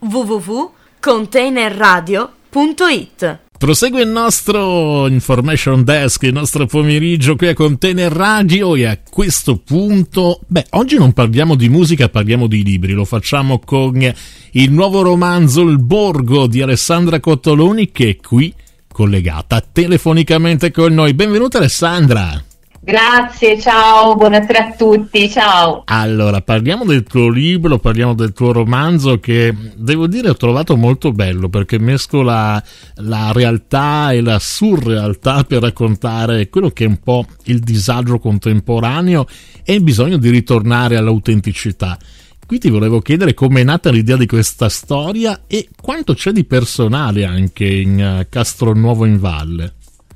www.containerradio.it. Prosegue il nostro Information Desk, il nostro pomeriggio qui a Container Radio, e a questo punto, oggi non parliamo di musica, parliamo di libri. Lo facciamo con il nuovo romanzo Il Borgo di Alessandra Cottoloni, che è qui collegata telefonicamente con noi. Benvenuta Alessandra! Grazie, ciao, buonasera a tutti, ciao. Allora, parliamo del tuo libro, parliamo del tuo romanzo, che devo dire ho trovato molto bello, perché mescola la realtà e la surrealtà per raccontare quello che è un po' il disagio contemporaneo e il bisogno di ritornare all'autenticità. Qui ti volevo chiedere come è nata l'idea di questa storia e quanto c'è di personale anche in Castronuovo in Valle.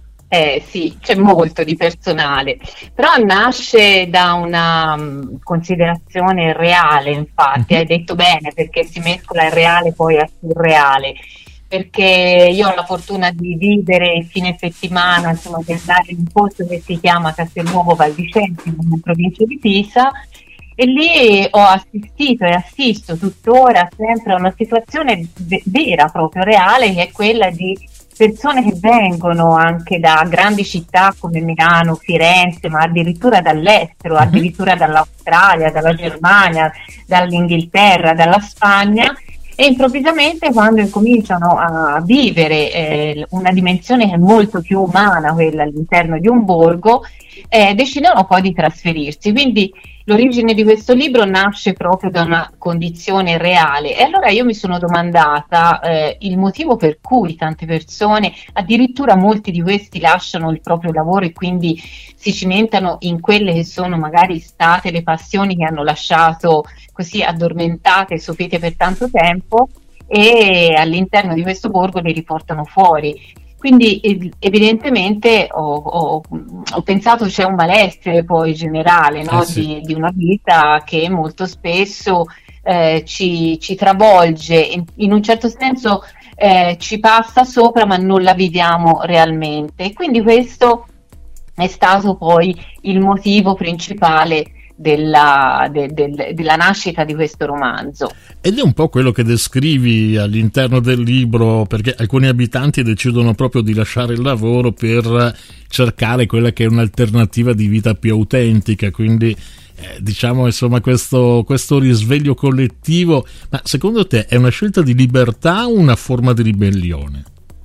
Sì, c'è molto di personale, però nasce da una considerazione reale, infatti, hai detto bene, perché si mescola il reale poi al surreale, perché io ho la fortuna di vivere il fine settimana, insomma, di andare in un posto che si chiama Castelnuovo Val di Centi, in provincia di Pisa, e lì ho assistito e assisto tuttora sempre a una situazione vera, proprio reale, che è quella di persone che vengono anche da grandi città come Milano, Firenze, ma addirittura dall'estero, addirittura dall'Australia, dalla Germania, dall'Inghilterra, dalla Spagna, e improvvisamente quando incominciano a vivere una dimensione che è molto più umana, quella all'interno di un borgo, decidono poi di trasferirsi. Quindi l'origine di questo libro nasce proprio da una condizione reale, e allora io mi sono domandata il motivo per cui tante persone, addirittura molti di questi, lasciano il proprio lavoro e quindi si cimentano in quelle che sono magari state le passioni che hanno lasciato così addormentate e sopite per tanto tempo, e all'interno di questo borgo li riportano fuori. Quindi evidentemente ho pensato c'è un malessere poi generale, no? Sì. di una vita che molto spesso ci travolge, in un certo senso ci passa sopra, ma non la viviamo realmente. E quindi questo è stato poi il motivo principale della nascita di questo romanzo. Ed è un po' quello che descrivi all'interno del libro, perché alcuni abitanti decidono proprio di lasciare il lavoro per cercare quella che è un'alternativa di vita più autentica, quindi diciamo insomma questo risveglio collettivo. Ma secondo te è una scelta di libertà o una forma di ribellione?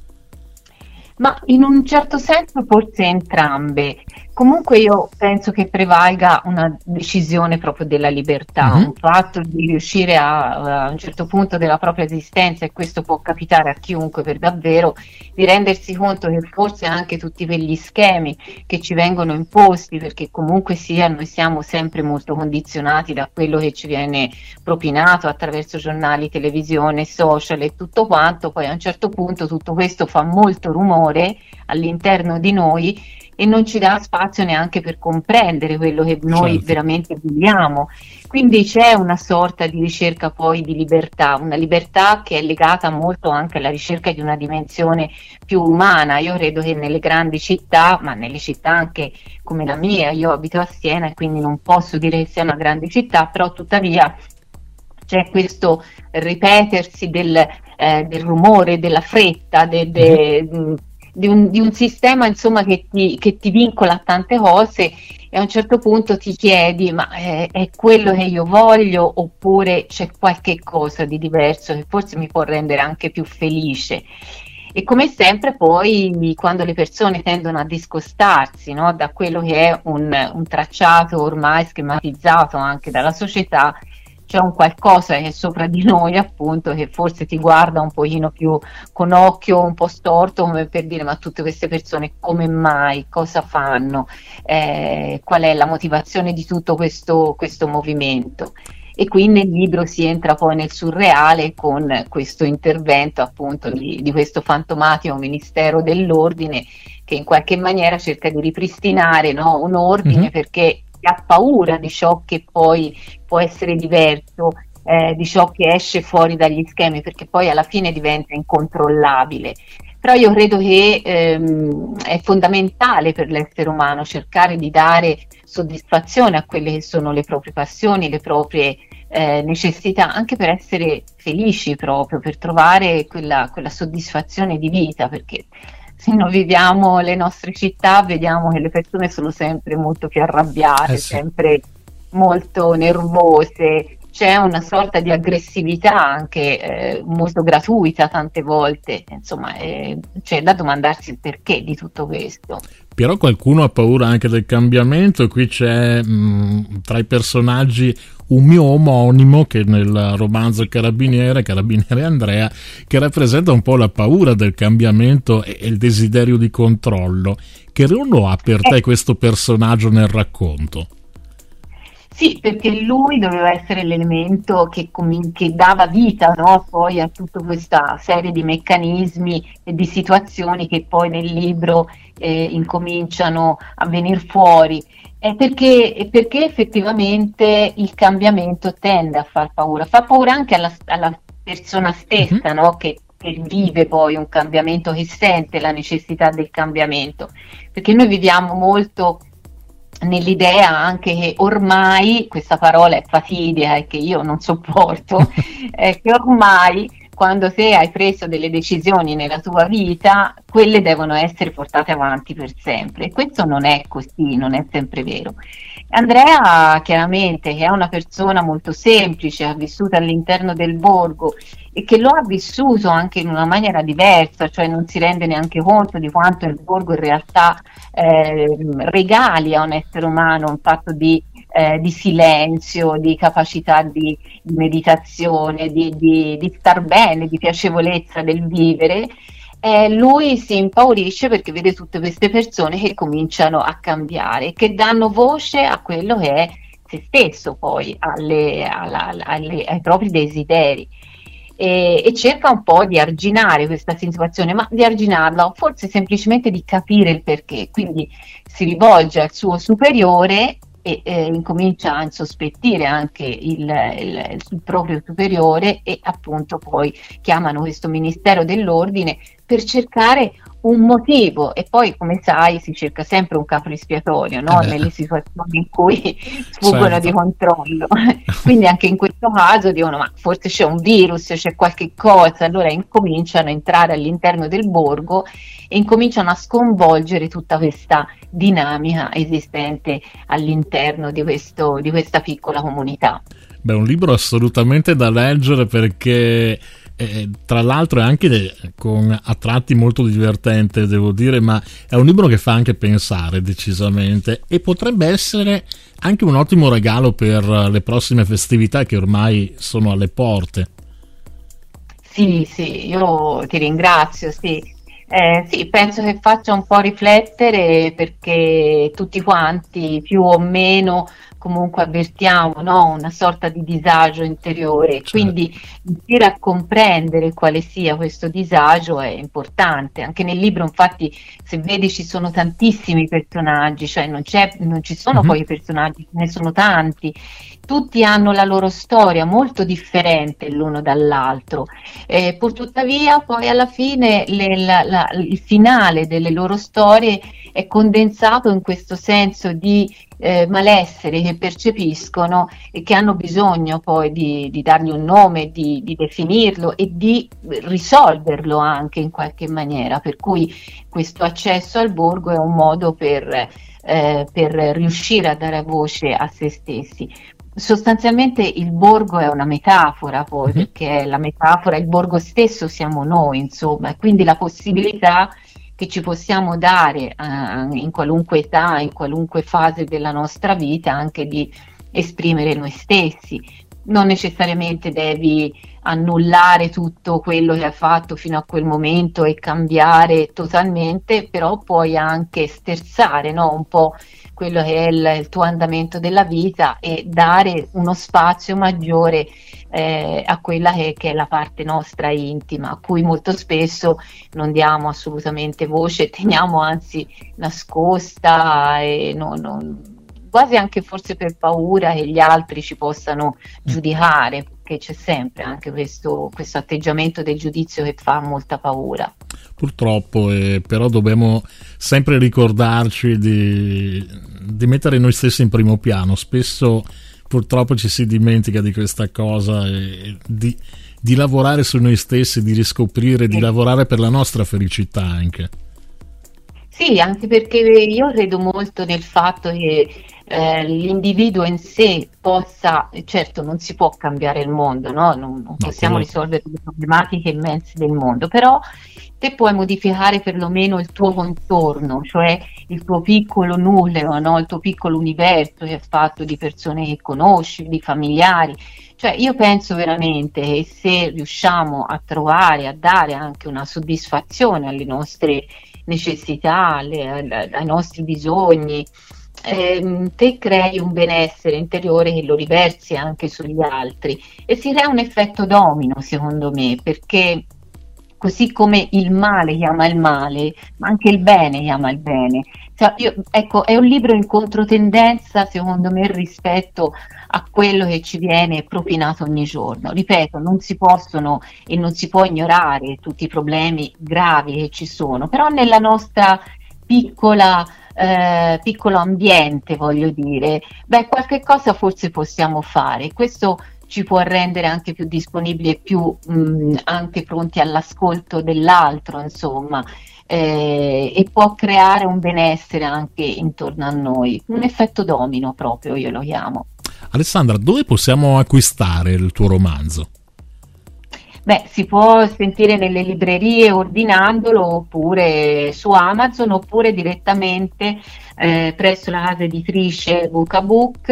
Ma in un certo senso forse entrambe. Comunque io penso che prevalga una decisione proprio della libertà, un fatto di riuscire a un certo punto della propria esistenza, e questo può capitare a chiunque per davvero, di rendersi conto che forse anche tutti quegli schemi che ci vengono imposti, perché comunque sia noi siamo sempre molto condizionati da quello che ci viene propinato attraverso giornali, televisione, social e tutto quanto, poi a un certo punto tutto questo fa molto rumore all'interno di noi e non ci dà spazio neanche per comprendere quello che noi veramente vogliamo. Quindi c'è una sorta di ricerca poi di libertà, una libertà che è legata molto anche alla ricerca di una dimensione più umana. Io credo che nelle grandi città, ma nelle città anche come la mia, io abito a Siena e quindi non posso dire che sia una grande città, però tuttavia c'è questo ripetersi del rumore, della fretta, di un sistema insomma che ti vincola a tante cose, e a un certo punto ti chiedi ma è quello che io voglio, oppure c'è qualche cosa di diverso che forse mi può rendere anche più felice. E come sempre poi quando le persone tendono a discostarsi, no, da quello che è un tracciato ormai schematizzato anche dalla società, c'è un qualcosa che è sopra di noi, appunto, che forse ti guarda un pochino più con occhio un po' storto, come per dire ma tutte queste persone come mai, cosa fanno, qual è la motivazione di tutto questo movimento. E qui nel libro si entra poi nel surreale con questo intervento appunto di questo fantomatico Ministero dell'Ordine, che in qualche maniera cerca di ripristinare, no, un ordine, perché ha paura di ciò che poi può essere diverso, di ciò che esce fuori dagli schemi, perché poi alla fine diventa incontrollabile. Però io credo che è fondamentale per l'essere umano cercare di dare soddisfazione a quelle che sono le proprie passioni, le proprie necessità, anche per essere felici proprio, per trovare quella soddisfazione di vita, perché se noi viviamo le nostre città, vediamo che le persone sono sempre molto più arrabbiate, Sì. sempre molto nervose, c'è una sorta di aggressività anche molto gratuita tante volte, insomma, c'è da domandarsi il perché di tutto questo. Però qualcuno ha paura anche del cambiamento, e qui c'è tra i personaggi un mio omonimo che nel romanzo Carabiniere Andrea, che rappresenta un po' la paura del cambiamento e il desiderio di controllo. Che ruolo ha per te questo personaggio nel racconto? Sì, perché lui doveva essere l'elemento che dava vita, no, poi a tutta questa serie di meccanismi e di situazioni che poi nel libro incominciano a venire fuori. Perché effettivamente il cambiamento tende a fa paura anche alla persona stessa, no, che vive poi un cambiamento, che sente la necessità del cambiamento, perché noi viviamo molto nell'idea anche che ormai, questa parola è fatidica e che io non sopporto, che ormai quando te hai preso delle decisioni nella tua vita, quelle devono essere portate avanti per sempre. E questo non è così, non è sempre vero. Andrea, chiaramente, che è una persona molto semplice, ha vissuto all'interno del borgo e che lo ha vissuto anche in una maniera diversa, cioè non si rende neanche conto di quanto il borgo in realtà regali a un essere umano un fatto di silenzio, di capacità di meditazione, di star bene, di piacevolezza del vivere. Lui si impaurisce perché vede tutte queste persone che cominciano a cambiare, che danno voce a quello che è se stesso, poi ai propri desideri. E cerca un po' di arginare questa situazione, ma di arginarla, o forse semplicemente di capire il perché. Quindi si rivolge al suo superiore e incomincia a insospettire anche il proprio superiore, e appunto poi chiamano questo Ministero dell'Ordine per cercare un motivo, e poi, come sai, si cerca sempre un capro espiatorio, no? Nelle situazioni in cui sfuggono Certo. di controllo. Quindi anche in questo caso dicono: ma forse c'è un virus, c'è qualche cosa. Allora incominciano a entrare all'interno del borgo e incominciano a sconvolgere tutta questa dinamica esistente all'interno di questa piccola comunità. Beh, un libro assolutamente da leggere, perché tra l'altro è anche a tratti molto divertente, devo dire, ma è un libro che fa anche pensare decisamente, e potrebbe essere anche un ottimo regalo per le prossime festività che ormai sono alle porte. Sì, sì, io ti ringrazio, sì. Sì, penso che faccia un po' riflettere, perché tutti quanti più o meno comunque avvertiamo, no, una sorta di disagio interiore, Certo. quindi riuscire a comprendere quale sia questo disagio è importante. Anche nel libro, infatti, se vedi, ci sono tantissimi personaggi, cioè non ci sono poi i personaggi, ne sono tanti. Tutti hanno la loro storia molto differente l'uno dall'altro, pur tuttavia poi alla fine il finale delle loro storie è condensato in questo senso di malessere che percepiscono e che hanno bisogno poi di dargli un nome, di definirlo e di risolverlo anche in qualche maniera, per cui questo accesso al borgo è un modo per riuscire a dare voce a se stessi. Sostanzialmente il borgo è una metafora, poi, perché la metafora, il borgo stesso siamo noi, insomma, e quindi la possibilità che ci possiamo dare in qualunque età, in qualunque fase della nostra vita, anche di esprimere noi stessi. Non necessariamente devi annullare tutto quello che hai fatto fino a quel momento e cambiare totalmente, però puoi anche sterzare, no? Un po' quello che è il tuo andamento della vita, e dare uno spazio maggiore a quella che è la parte nostra intima, a cui molto spesso non diamo assolutamente voce, teniamo anzi nascosta, e quasi anche forse per paura che gli altri ci possano giudicare, perché c'è sempre anche questo atteggiamento del giudizio che fa molta paura. Purtroppo, però dobbiamo sempre ricordarci di mettere noi stessi in primo piano. Spesso purtroppo ci si dimentica di questa cosa e di lavorare su noi stessi, di riscoprire, di lavorare per la nostra felicità anche. Sì, anche perché io credo molto nel fatto che l'individuo in sé possa, certo non si può cambiare il mondo, no? Non possiamo risolvere le problematiche immense del mondo, però te puoi modificare perlomeno il tuo contorno, cioè il tuo piccolo nucleo, no? Il tuo piccolo universo che è fatto di persone che conosci, di familiari. Cioè io penso veramente che se riusciamo a trovare, a dare anche una soddisfazione alle nostre necessità, ai nostri bisogni, te crei un benessere interiore che lo riversi anche sugli altri e si crea un effetto domino, secondo me, perché così come il male chiama il male, ma anche il bene chiama il bene. Cioè, ecco, è un libro in controtendenza, secondo me, rispetto a quello che ci viene propinato ogni giorno. Ripeto, non si possono e non si può ignorare tutti i problemi gravi che ci sono, però nella nostra piccolo ambiente, voglio dire, qualche cosa forse possiamo fare. Questo ci può rendere anche più disponibili e più anche pronti all'ascolto dell'altro, insomma, e può creare un benessere anche intorno a noi, un effetto domino proprio, io lo chiamo. Alessandra, dove possiamo acquistare il tuo romanzo? Si può sentire nelle librerie ordinandolo, oppure su Amazon, oppure direttamente presso la casa editrice Book a Book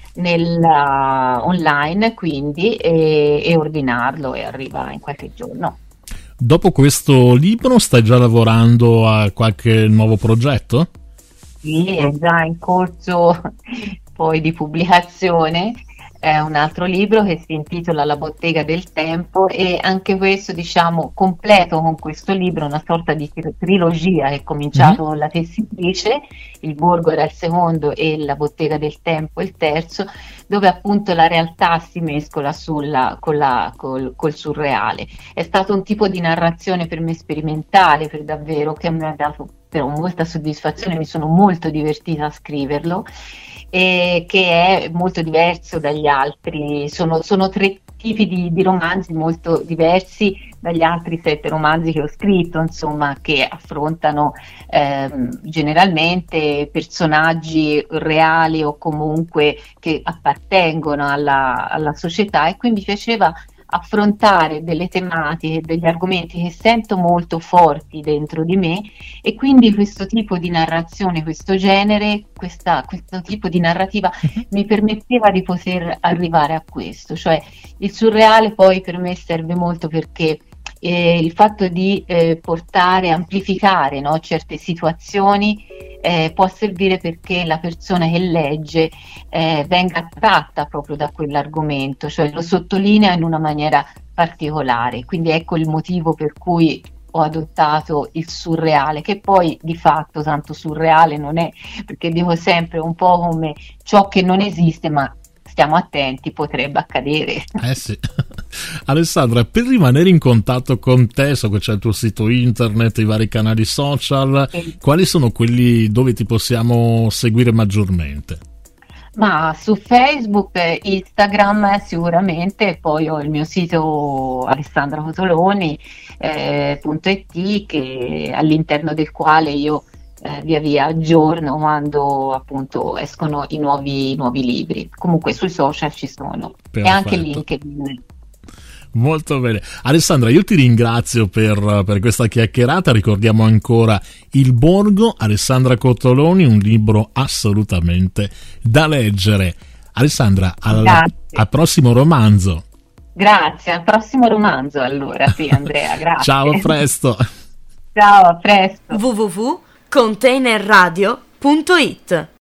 online, quindi, e ordinarlo e arriva in qualche giorno. Dopo questo libro stai già lavorando a qualche nuovo progetto? Sì, è già in corso poi di pubblicazione. È un altro libro che si intitola La bottega del tempo, e anche questo, diciamo, completo con questo libro una sorta di trilogia che è cominciato con La tessitrice, Il borgo era il secondo e La bottega del tempo il terzo, dove appunto la realtà si mescola col surreale. È stato un tipo di narrazione per me sperimentale, per davvero, che mi ha dato però molta soddisfazione, mi sono molto divertita a scriverlo, e che è molto diverso dagli altri. Sono 3 tipi di romanzi molto diversi dagli altri 7 romanzi che ho scritto, insomma, che affrontano generalmente personaggi reali o comunque che appartengono alla società, e quindi mi piaceva affrontare delle tematiche, degli argomenti che sento molto forti dentro di me, e quindi questo tipo di narrazione, questo genere, questo tipo di narrativa mi permetteva di poter arrivare a questo. Cioè il surreale poi per me serve molto perché il fatto di portare, amplificare, no, certe situazioni può servire perché la persona che legge venga attratta proprio da quell'argomento, cioè lo sottolinea in una maniera particolare. Quindi ecco il motivo per cui ho adottato il surreale, che poi di fatto tanto surreale non è, perché dico sempre un po' come ciò che non esiste, ma stiamo attenti, potrebbe accadere. Sì. Alessandra, per rimanere in contatto con te, so che c'è il tuo sito internet, i vari canali social, quali sono quelli dove ti possiamo seguire maggiormente? Ma su Facebook, Instagram sicuramente, poi ho il mio sito alessandracotoloni.it, all'interno del quale io via via aggiorno quando appunto escono i nuovi libri. Comunque sui social ci sono. Perfetto. E anche LinkedIn. Molto bene. Alessandra, io ti ringrazio per questa chiacchierata. Ricordiamo ancora Il Borgo, Alessandra Cotoloni, un libro assolutamente da leggere. Alessandra, al prossimo romanzo. Grazie, al prossimo romanzo allora. Sì, Andrea, grazie. Ciao, a presto. Ciao, a presto. www.containerradio.it